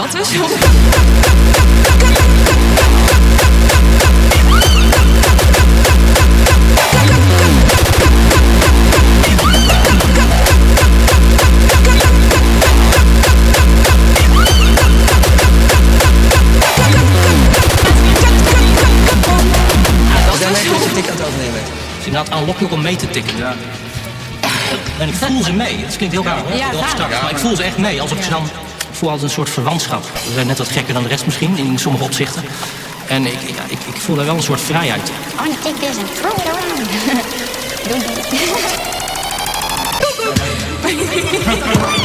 Dat is zo. Inderdaad aanlok je ook om mee te tikken. Ja. En ik voel ze mee. Het klinkt heel raar hoor. Ja, heel abstract, maar ik voel ze echt mee. Alsof je dan voel als een soort verwantschap. We zijn net wat gekker dan de rest misschien, in sommige opzichten. En ik voel daar wel een soort vrijheid. I want to take this and throw it around. Don't do it.